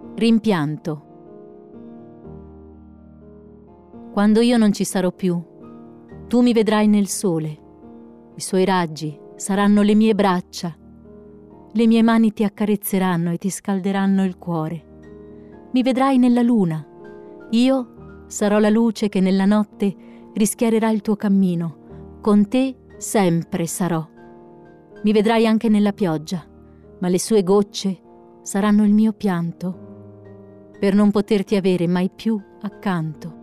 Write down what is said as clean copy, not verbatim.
Rimpianto. Quando io non ci sarò più, tu mi vedrai nel sole. I suoi raggi saranno le mie braccia. Le mie mani ti accarezzeranno e ti scalderanno il cuore. Mi vedrai nella luna. Io sarò la luce che nella notte rischiarerà il tuo cammino. Con te sempre sarò. Mi vedrai anche nella pioggia, ma le sue gocce saranno il mio pianto, per non poterti avere mai più accanto.